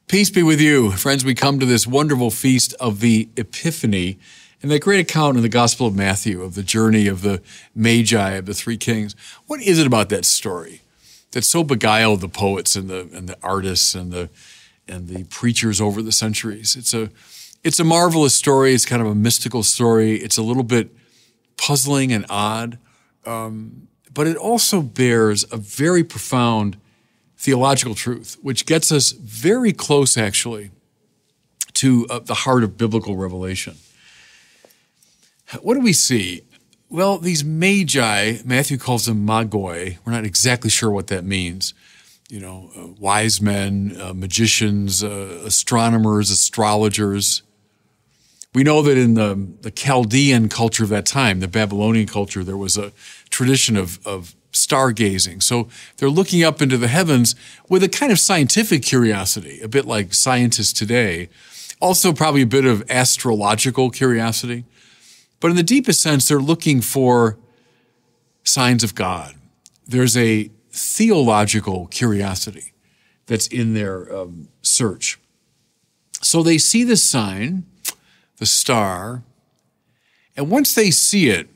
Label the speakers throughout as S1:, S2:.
S1: Peace be with you. Friends, we come to this wonderful feast of the Epiphany and that great account in the Gospel of Matthew of the journey of the Magi, of the three kings. What is it about that story that so beguiled the poets and the artists and the preachers over the centuries? It's a marvelous story. It's kind of a mystical story. It's a little bit puzzling and odd, but it also bears a very profound theological truth, which gets us very close, actually, to the heart of biblical revelation. What do we see? Well, these magi, Matthew calls them magoi. We're not exactly sure what that means. Wise men, magicians, astronomers, astrologers. We know that in the Chaldean culture of that time, the Babylonian culture, there was a tradition of stargazing. So they're looking up into the heavens with a kind of scientific curiosity, a bit like scientists today. Also probably a bit of astrological curiosity. But in the deepest sense, they're looking for signs of God. There's a theological curiosity that's in their search. So they see the sign, the star, and once they see it,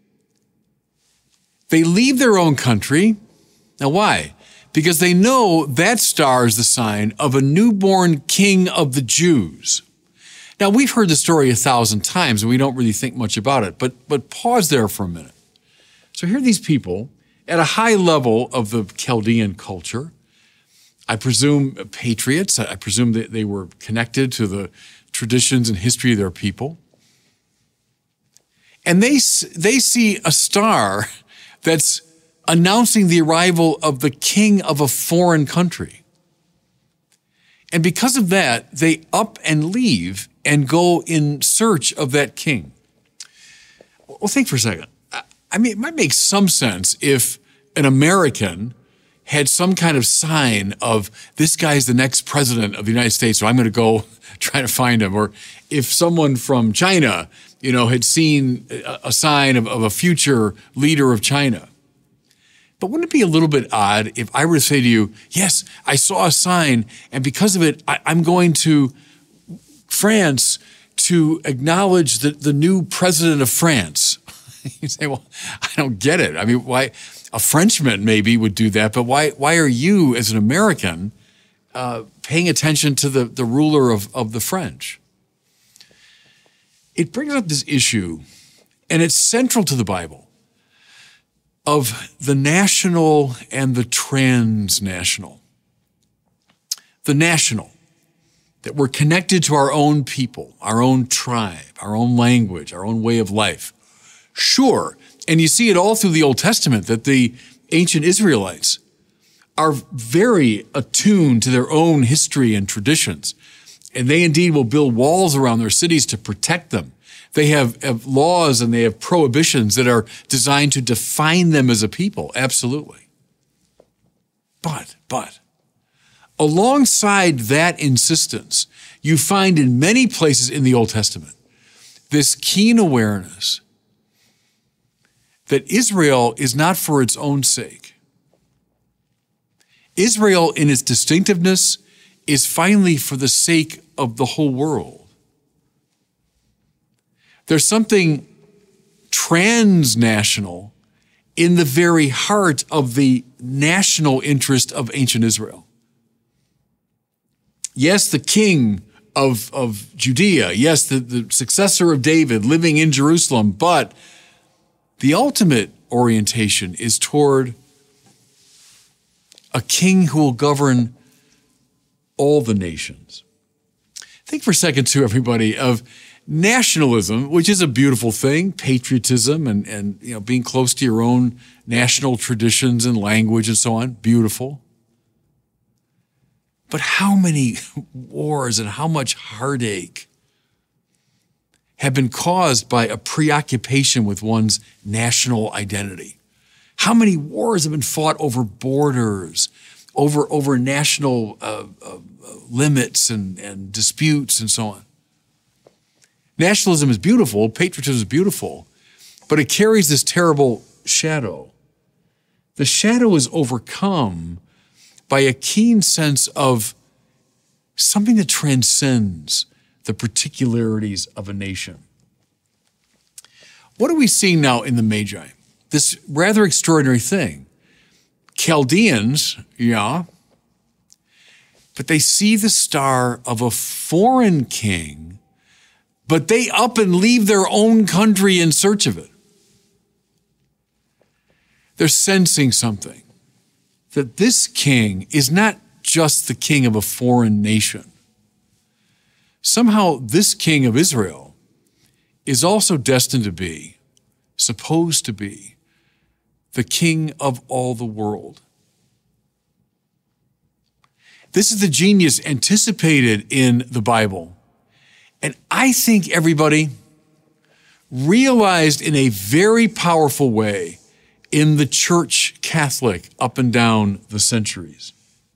S1: they leave their own country. Now, why? Because they know that star is the sign of a newborn king of the Jews. Now, we've heard the story 1,000 times, and we don't really think much about it, but pause there for a minute. So here are these people at a high level of the Chaldean culture. I presume patriots. I presume that they were connected to the traditions and history of their people. And they see a star that's announcing the arrival of the king of a foreign country. And because of that, they up and leave and go in search of that king. Well, think for a second. I mean, it might make some sense if an American had some kind of sign of this guy's the next president of the United States, so I'm going to go try to find him. Or if someone from China, had seen a sign of a future leader of China. But wouldn't it be a little bit odd if I were to say to you, yes, I saw a sign, and because of it, I'm going to France to acknowledge the new president of France. You say, well, I don't get it. I mean, why? A Frenchman maybe would do that, but why are you, as an American, paying attention to the ruler of the French? It brings up this issue, and it's central to the Bible, of the national and the transnational. The national, that we're connected to our own people, our own tribe, our own language, our own way of life. Sure, and you see it all through the Old Testament, that the ancient Israelites are very attuned to their own history and traditions. And they indeed will build walls around their cities to protect them. They have laws and they have prohibitions that are designed to define them as a people, absolutely. But, alongside that insistence, you find in many places in the Old Testament this keen awareness that Israel is not for its own sake. Israel, in its distinctiveness, is finally for the sake of the whole world. There's something transnational in the very heart of the national interest of ancient Israel. Yes, the king of Judea, yes, the successor of David living in Jerusalem, but the ultimate orientation is toward a king who will govern all the nations. Think for a second, too, everybody, of nationalism, which is a beautiful thing, patriotism and being close to your own national traditions and language and so on, beautiful. But how many wars and how much heartache have been caused by a preoccupation with one's national identity? How many wars have been fought over borders, over national limits and disputes and so on? Nationalism is beautiful, patriotism is beautiful, but it carries this terrible shadow. The shadow is overcome by a keen sense of something that transcends the particularities of a nation. What are we seeing now in the Magi? This rather extraordinary thing. Chaldeans, yeah, but they see the star of a foreign king, but they up and leave their own country in search of it. They're sensing something, that this king is not just the king of a foreign nation. Somehow this king of Israel is also destined to be, supposed to be, the king of all the world. This is the genius anticipated in the Bible. And I think everybody realized in a very powerful way in the Church Catholic up and down the centuries.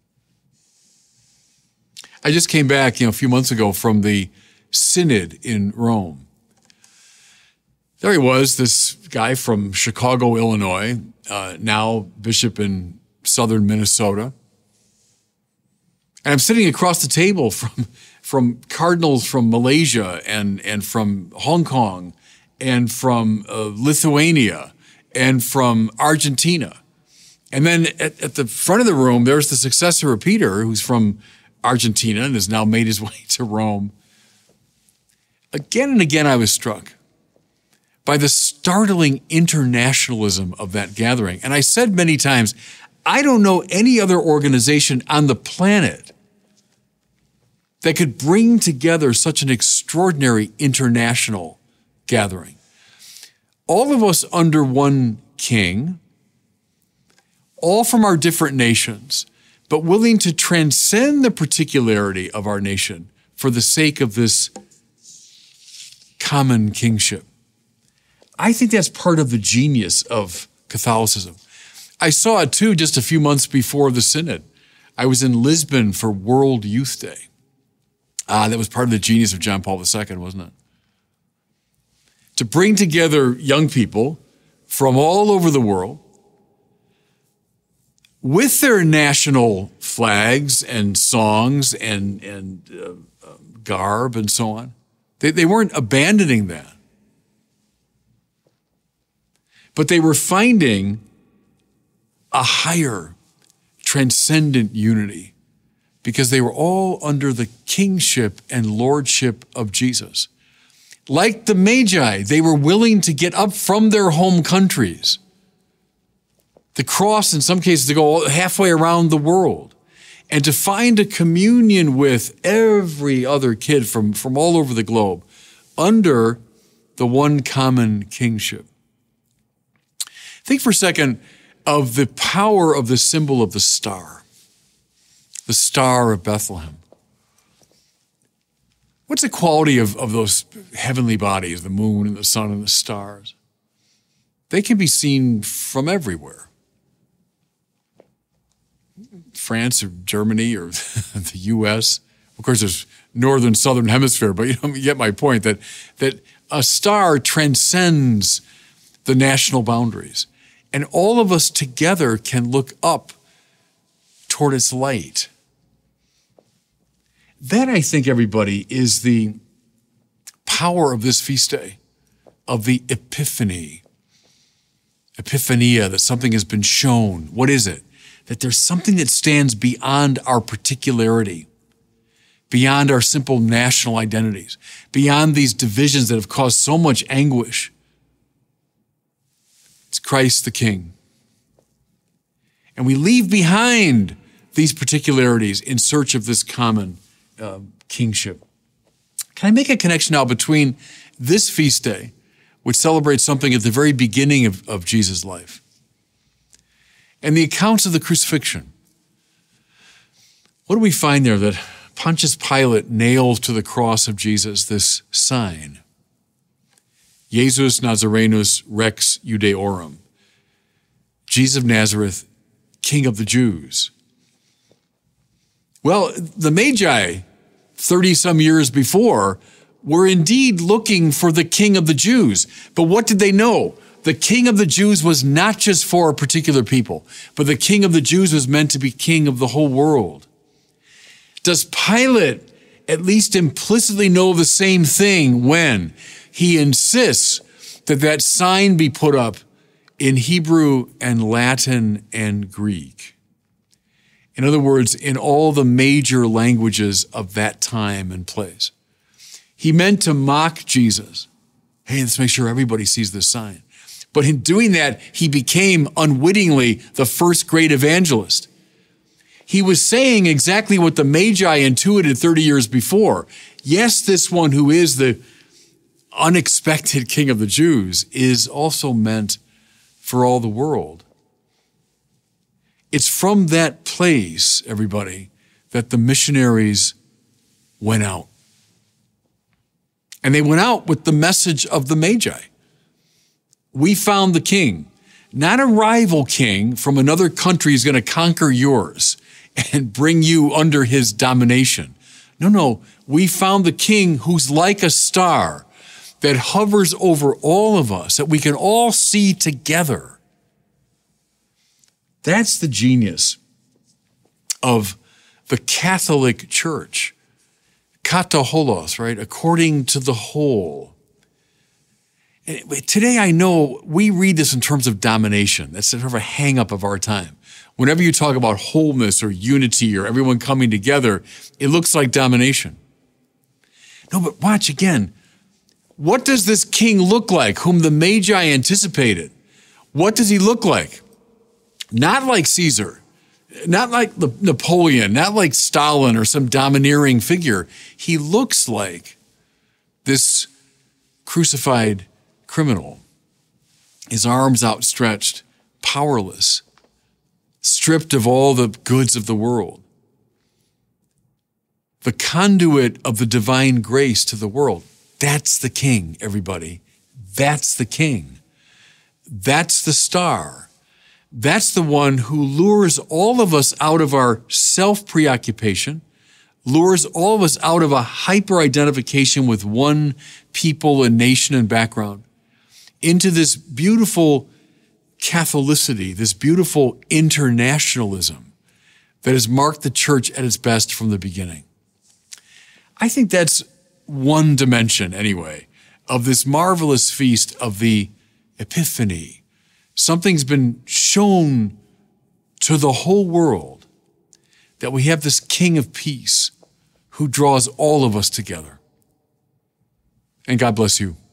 S1: I just came back, a few months ago from the Synod in Rome. There he was, this guy from Chicago, Illinois, now bishop in southern Minnesota. And I'm sitting across the table from cardinals from Malaysia and from Hong Kong and from Lithuania and from Argentina. And then at the front of the room, there's the successor of Peter, who's from Argentina and has now made his way to Rome. Again and again, I was struck by the startling internationalism of that gathering. And I said many times, I don't know any other organization on the planet that could bring together such an extraordinary international gathering. All of us under one king, all from our different nations, but willing to transcend the particularity of our nation for the sake of this common kingship. I think that's part of the genius of Catholicism. I saw it too just a few months before the Synod. I was in Lisbon for World Youth Day. That was part of the genius of John Paul II, wasn't it? To bring together young people from all over the world with their national flags and songs and garb and so on. They weren't abandoning that. But they were finding a higher, transcendent unity because they were all under the kingship and lordship of Jesus. Like the Magi, they were willing to get up from their home countries, to cross, in some cases, to go halfway around the world, and to find a communion with every other kid from all over the globe under the one common kingship. Think for a second of the power of the symbol of the Star of Bethlehem. What's the quality of those heavenly bodies, the moon and the sun and the stars? They can be seen from everywhere. France or Germany or the U.S. Of course, there's northern, southern hemisphere, but you get my point that a star transcends the national boundaries. And all of us together can look up toward its light. That, I think, everybody, is the power of this feast day, of the Epiphany. Epiphania, that something has been shown. What is it? That there's something that stands beyond our particularity, beyond our simple national identities, beyond these divisions that have caused so much anguish. It's Christ the King. And we leave behind these particularities in search of this common kingship. Can I make a connection now between this feast day, which celebrates something at the very beginning of Jesus' life, and the accounts of the crucifixion? What do we find there? That Pontius Pilate nails to the cross of Jesus this sign: Jesus Nazarenus Rex Judeorum, Jesus of Nazareth, King of the Jews. Well, the Magi, 30-some years before, were indeed looking for the King of the Jews. But what did they know? The King of the Jews was not just for a particular people, but the King of the Jews was meant to be King of the whole world. Does Pilate at least implicitly know the same thing when he insists that that sign be put up in Hebrew and Latin and Greek? In other words, in all the major languages of that time and place. He meant to mock Jesus. Hey, let's make sure everybody sees this sign. But in doing that, he became unwittingly the first great evangelist. He was saying exactly what the Magi intuited 30 years before. Yes, this one who is the unexpected King of the Jews is also meant for all the world. It's from that place, everybody, that the missionaries went out. And they went out with the message of the Magi. We found the king, not a rival king from another country who's going to conquer yours and bring you under his domination. No, we found the king who's like a star that hovers over all of us, that we can all see together. That's the genius of the Catholic Church. Kata holos, right? According to the whole. Today, I know we read this in terms of domination. That's sort of a hang-up of our time. Whenever you talk about wholeness or unity or everyone coming together, it looks like domination. No, but watch again. What does this king look like whom the Magi anticipated? What does he look like? Not like Caesar, not like Napoleon, not like Stalin or some domineering figure. He looks like this crucified criminal, his arms outstretched, powerless, stripped of all the goods of the world. The conduit of the divine grace to the world. That's the king, everybody. That's the king. That's the star. That's the one who lures all of us out of our self-preoccupation, lures all of us out of a hyper-identification with one people and nation and background, into this beautiful Catholicity, this beautiful internationalism that has marked the church at its best from the beginning. I think that's one dimension, anyway, of this marvelous feast of the Epiphany. Something's been shown to the whole world that we have this King of Peace who draws all of us together. And God bless you.